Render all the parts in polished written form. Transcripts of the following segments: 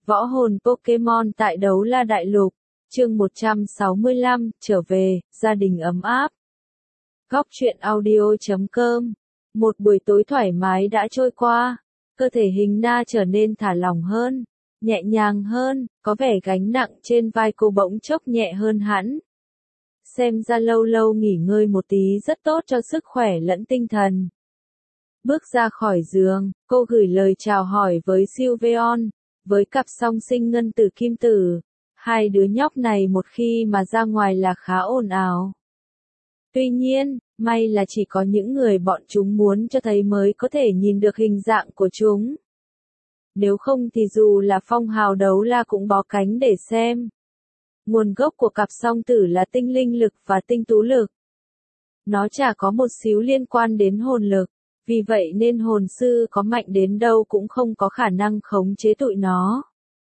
Võ hồn Pokemon tại Đấu La Đại Lục, chương 165, trở về, gia đình ấm áp. Góc truyện audio.com. Một buổi tối thoải mái đã trôi qua, cơ thể Hình Na trở nên thả lỏng hơn, nhẹ nhàng hơn, có vẻ gánh nặng trên vai cô bỗng chốc nhẹ hơn hẳn. Xem ra lâu lâu nghỉ ngơi một tí rất tốt cho sức khỏe lẫn tinh thần. Bước ra khỏi giường, cô gửi lời chào hỏi với Sylveon, với cặp song sinh ngân tử kim tử. Hai đứa nhóc này một khi mà ra ngoài là khá ồn ào. Tuy nhiên, may là chỉ có những người bọn chúng muốn cho thấy mới có thể nhìn được hình dạng của chúng. Nếu không thì dù là phong hào đấu la cũng bó cánh để xem. Nguồn gốc của cặp song tử là tinh linh lực và tinh tú lực. Nó chả có một xíu liên quan đến hồn lực, vì vậy nên hồn sư có mạnh đến đâu cũng không có khả năng khống chế tụi nó.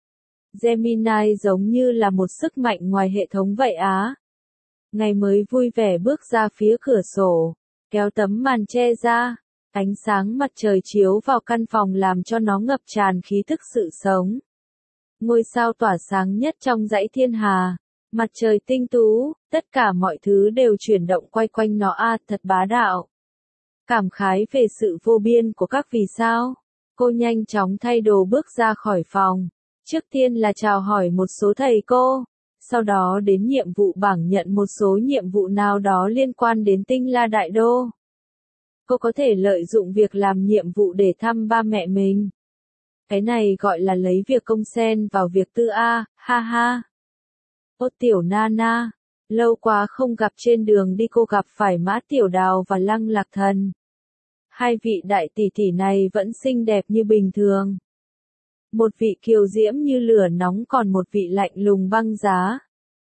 Gemini giống như là một sức mạnh ngoài hệ thống vậy á. Ngày mới vui vẻ bước ra phía cửa sổ, kéo tấm màn che ra, ánh sáng mặt trời chiếu vào căn phòng làm cho nó ngập tràn khí thức sự sống. Ngôi sao tỏa sáng nhất trong dãy thiên hà, mặt trời tinh tú, tất cả mọi thứ đều chuyển động quay quanh nó thật bá đạo. Cảm khái về sự vô biên của các vì sao, cô nhanh chóng thay đồ bước ra khỏi phòng. Trước tiên là chào hỏi một số thầy cô, sau đó đến nhiệm vụ bảng nhận một số nhiệm vụ nào đó liên quan đến Tinh La Đại Đô. Cô có thể lợi dụng việc làm nhiệm vụ để thăm ba mẹ mình. Cái này gọi là lấy việc công xen vào việc tư ha ha. Ô tiểu Nana, lâu quá không gặp, trên đường đi cô gặp phải Mã Tiểu Đào và Lăng Lạc Thần. Hai vị đại tỷ tỷ này vẫn xinh đẹp như bình thường. Một vị kiều diễm như lửa nóng, còn một vị lạnh lùng băng giá.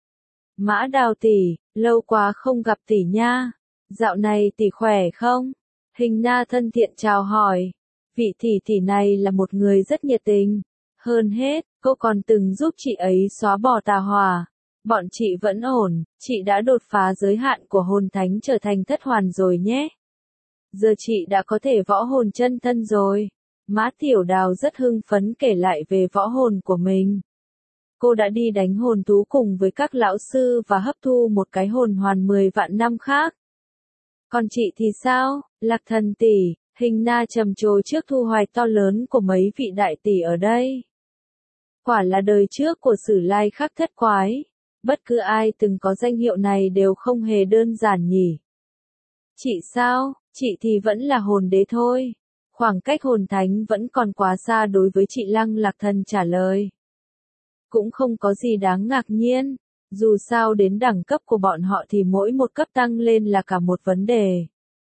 Mã Đào tỷ, lâu quá không gặp tỷ nha. Dạo này tỷ khỏe không? Hình Na thân thiện chào hỏi. Vị tỷ tỷ này là một người rất nhiệt tình. Hơn hết, cô còn từng giúp chị ấy xóa bỏ tà hỏa. Bọn chị vẫn ổn, chị đã đột phá giới hạn của hồn thánh trở thành thất hoàn rồi nhé. Giờ chị đã có thể võ hồn chân thân rồi. Mã Tiểu Đào rất hưng phấn kể lại về võ hồn của mình. Cô đã đi đánh hồn thú cùng với các lão sư và hấp thu một cái hồn hoàn 10 vạn năm khác. Còn chị thì sao, Lạc Thần tỷ? Hình Na trầm trồ trước thu hoạch to lớn của mấy vị đại tỷ ở đây. Quả là đời trước của Sử Lai Khắc thất quái. Bất cứ ai từng có danh hiệu này đều không hề đơn giản nhỉ. Chị sao? Chị thì vẫn là hồn đế thôi. Khoảng cách hồn thánh vẫn còn quá xa đối với chị, Lăng Lạc Thần trả lời. Cũng không có gì đáng ngạc nhiên, dù sao đến đẳng cấp của bọn họ thì mỗi một cấp tăng lên là cả một vấn đề.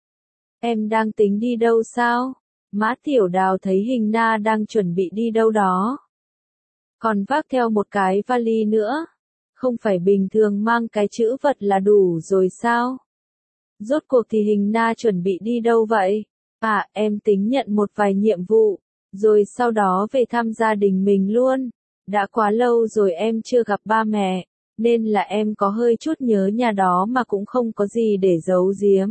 Em đang tính đi đâu sao? Mã Tiểu Đào thấy Hình Na đang chuẩn bị đi đâu đó. Còn vác theo một cái vali nữa. Không phải bình thường mang cái chữ vật là đủ rồi sao? Rốt cuộc thì Hình Na chuẩn bị đi đâu vậy? Em tính nhận một vài nhiệm vụ, rồi sau đó về thăm gia đình mình luôn. Đã quá lâu rồi em chưa gặp ba mẹ, nên là em có hơi chút nhớ nhà đó mà cũng không có gì để giấu giếm.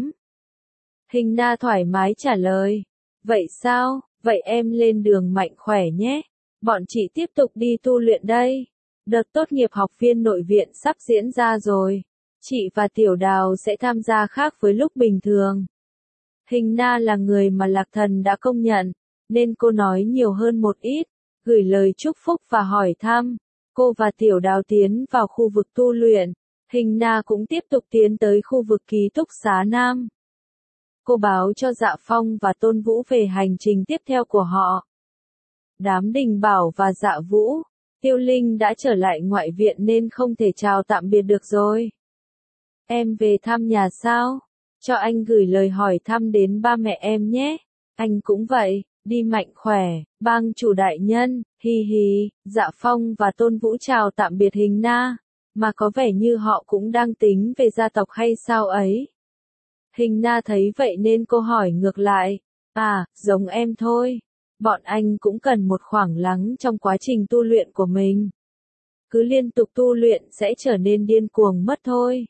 Hình Na thoải mái trả lời. Vậy sao? Vậy em lên đường mạnh khỏe nhé. Bọn chị tiếp tục đi tu luyện đây. Đợt tốt nghiệp học viên nội viện sắp diễn ra rồi. Chị và Tiểu Đào sẽ tham gia khác với lúc bình thường. Hình Na là người mà Lạc Thần đã công nhận, nên cô nói nhiều hơn một ít, gửi lời chúc phúc và hỏi thăm. Cô và Tiểu Đào tiến vào khu vực tu luyện, Hình Na cũng tiếp tục tiến tới khu vực ký túc xá Nam. Cô báo cho Dạ Phong và Tôn Vũ về hành trình tiếp theo của họ. Đám Đình Bảo và Dạ Vũ, Tiêu Linh đã trở lại ngoại viện nên không thể chào tạm biệt được rồi. Em về thăm nhà sao? Cho anh gửi lời hỏi thăm đến ba mẹ em nhé. Anh cũng vậy, đi mạnh khỏe, bang chủ đại nhân, hi hi. Dạ Phong và Tôn Vũ chào tạm biệt Hình Na, mà có vẻ như họ cũng đang tính về gia tộc hay sao ấy. Hình Na thấy vậy nên cô hỏi ngược lại. Giống em thôi. Bọn anh cũng cần một khoảng lắng trong quá trình tu luyện của mình. Cứ liên tục tu luyện sẽ trở nên điên cuồng mất thôi.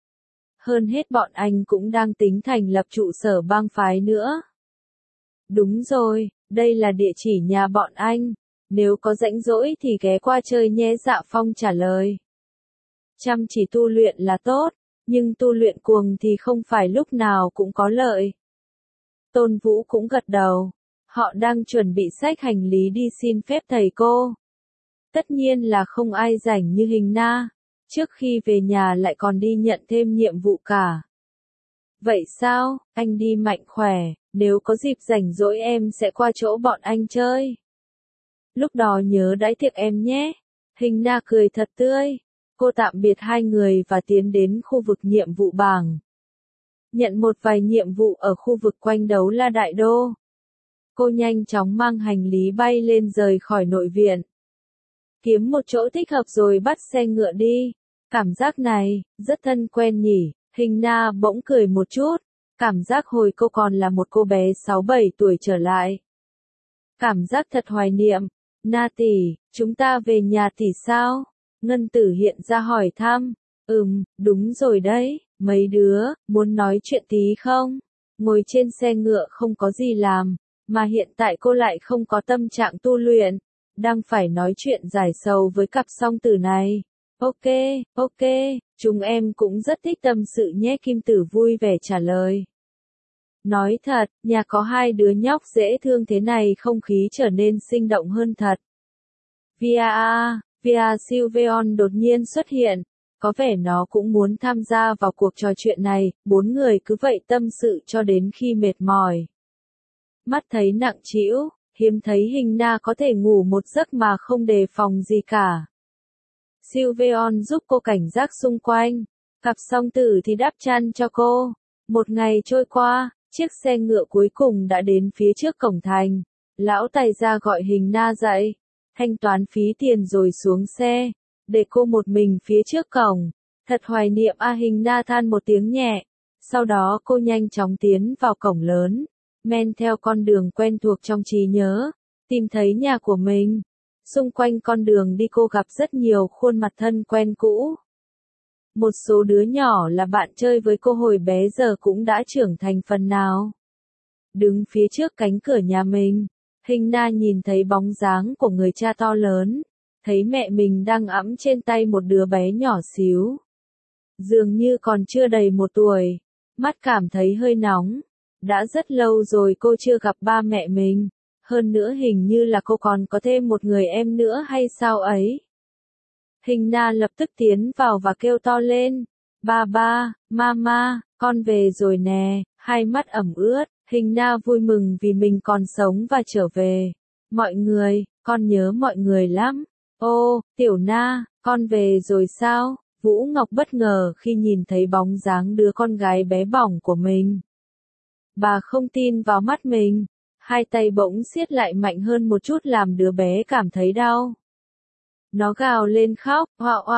Hơn hết bọn anh cũng đang tính thành lập trụ sở bang phái nữa. Đúng rồi, đây là địa chỉ nhà bọn anh. nếu có rảnh rỗi thì ghé qua chơi nhé. Dạ Phong trả lời. Chăm chỉ tu luyện là tốt, nhưng tu luyện cuồng thì không phải lúc nào cũng có lợi. Tôn Vũ cũng gật đầu. Họ đang chuẩn bị xách hành lý đi xin phép thầy cô. Tất nhiên là không ai rảnh như Hình Na. Trước khi về nhà lại còn đi nhận thêm nhiệm vụ cả. Vậy sao, anh đi mạnh khỏe, nếu có dịp rảnh rỗi em sẽ qua chỗ bọn anh chơi. Lúc đó nhớ đãi tiệc em nhé. Hình Na cười thật tươi. Cô tạm biệt hai người và tiến đến khu vực nhiệm vụ bảng. Nhận một vài nhiệm vụ ở khu vực quanh Đấu La Đại Đô. Cô nhanh chóng mang hành lý bay lên rời khỏi nội viện. Kiếm một chỗ thích hợp rồi bắt xe ngựa đi. Cảm giác này, rất thân quen nhỉ. Hình Na bỗng cười một chút. Cảm giác hồi cô còn là một cô bé 6-7 tuổi trở lại. Cảm giác thật hoài niệm. Na tỷ, chúng ta về nhà tỷ sao? Ngân Tử hiện ra hỏi thăm. Đúng rồi đấy, mấy đứa, muốn nói chuyện tí không? Ngồi trên xe ngựa không có gì làm, mà hiện tại cô lại không có tâm trạng tu luyện, đang phải nói chuyện giải sầu với cặp song tử này. Ok, chúng em cũng rất thích tâm sự nhé. Kim Tử vui vẻ trả lời. Nói thật, nhà có hai đứa nhóc dễ thương thế này không khí trở nên sinh động hơn thật. Via Sylveon đột nhiên xuất hiện, có vẻ nó cũng muốn tham gia vào cuộc trò chuyện này, bốn người cứ vậy tâm sự cho đến khi mệt mỏi. Mắt thấy nặng trĩu, hiếm thấy Hình Na có thể ngủ một giấc mà không đề phòng gì cả. Sylveon giúp cô cảnh giác xung quanh, cặp song tử thì đắp chăn cho cô. Một ngày trôi qua, chiếc xe ngựa cuối cùng đã đến phía trước cổng thành. Lão tài gia gọi Hình Na dậy, thanh toán phí tiền rồi xuống xe, để cô một mình phía trước cổng. Thật hoài niệm Hình Na than một tiếng nhẹ. Sau đó cô nhanh chóng tiến vào cổng lớn, men theo con đường quen thuộc trong trí nhớ, tìm thấy nhà của mình. Xung quanh con đường đi cô gặp rất nhiều khuôn mặt thân quen cũ. Một số đứa nhỏ là bạn chơi với cô hồi bé giờ cũng đã trưởng thành phần nào. Đứng phía trước cánh cửa nhà mình, Hình Na nhìn thấy bóng dáng của người cha to lớn, thấy mẹ mình đang ẵm trên tay một đứa bé nhỏ xíu. Dường như còn chưa đầy 1 tuổi, mắt cảm thấy hơi nóng. Đã rất lâu rồi cô chưa gặp ba mẹ mình, hơn nữa hình như là cô còn có thêm một người em nữa hay sao ấy. Hình Na lập tức tiến vào và kêu to lên, ba, mama, con về rồi nè, hai mắt ẩm ướt. Hình Na vui mừng vì mình còn sống và trở về. Mọi người, con nhớ mọi người lắm. Ô, Tiểu Na, con về rồi sao? Vũ Ngọc bất ngờ khi nhìn thấy bóng dáng đứa con gái bé bỏng của mình. Bà không tin vào mắt mình. Hai tay bỗng siết lại mạnh hơn một chút làm đứa bé cảm thấy đau. Nó gào lên khóc,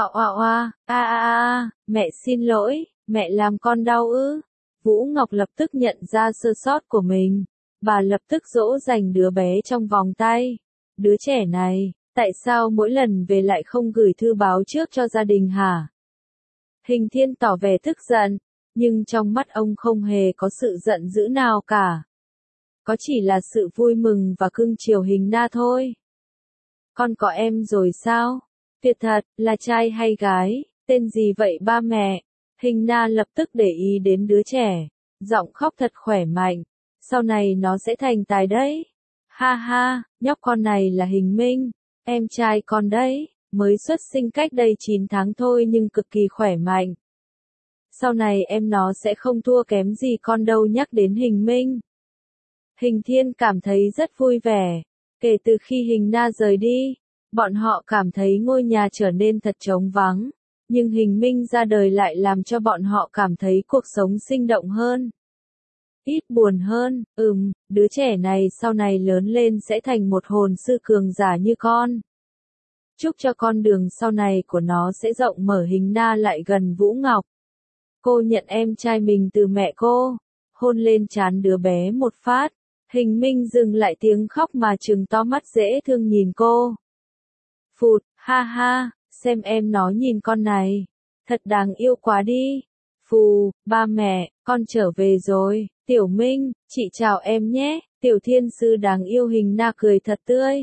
mẹ xin lỗi, mẹ làm con đau ư. Vũ Ngọc lập tức nhận ra sơ sót của mình. Bà lập tức dỗ dành đứa bé trong vòng tay. Đứa trẻ này, tại sao mỗi lần về lại không gửi thư báo trước cho gia đình hả? Hình Thiên tỏ vẻ tức giận, nhưng trong mắt ông không hề có sự giận dữ nào cả. Có chỉ là sự vui mừng và cưng chiều Hình Na thôi. Con có em rồi sao? Tuyệt thật, là trai hay gái, tên gì vậy ba mẹ? Hình Na lập tức để ý đến đứa trẻ, giọng khóc thật khỏe mạnh. Sau này nó sẽ thành tài đấy. Ha, nhóc con này là Hình Minh, em trai con đấy, mới xuất sinh cách đây 9 tháng thôi nhưng cực kỳ khỏe mạnh. Sau này em nó sẽ không thua kém gì con đâu. Nhắc đến Hình Minh, Hình Thiên cảm thấy rất vui vẻ. Kể từ khi Hình Na rời đi, bọn họ cảm thấy ngôi nhà trở nên thật trống vắng. Nhưng Hình Minh ra đời lại làm cho bọn họ cảm thấy cuộc sống sinh động hơn. Ít buồn hơn. Đứa trẻ này sau này lớn lên sẽ thành một hồn sư cường giả như con. Chúc cho con đường sau này của nó sẽ rộng mở. Hình Na lại gần Vũ Ngọc. Cô nhận em trai mình từ mẹ cô, hôn lên trán đứa bé một phát. Hình Minh dừng lại tiếng khóc mà trừng to mắt dễ thương nhìn cô. Phụt, ha, xem em nó nhìn con này, thật đáng yêu quá đi. Phù, ba mẹ, con trở về rồi. Tiểu Minh, chị chào em nhé. Tiểu thiên sư đáng yêu. Hình Na cười thật tươi.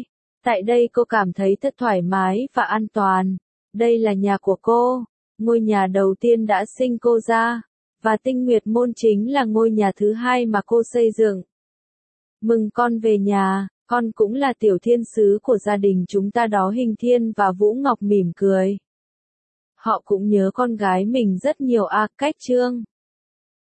Tại đây cô cảm thấy thật thoải mái và an toàn. Đây là nhà của cô, ngôi nhà đầu tiên đã sinh cô ra, và Tinh Nguyệt Môn chính là ngôi nhà thứ hai mà cô xây dựng. Mừng con về nhà, con cũng là tiểu thiên sứ của gia đình chúng ta đó. Hình Thiên và Vũ Ngọc mỉm cười. Họ cũng nhớ con gái mình rất nhiều. Cách chương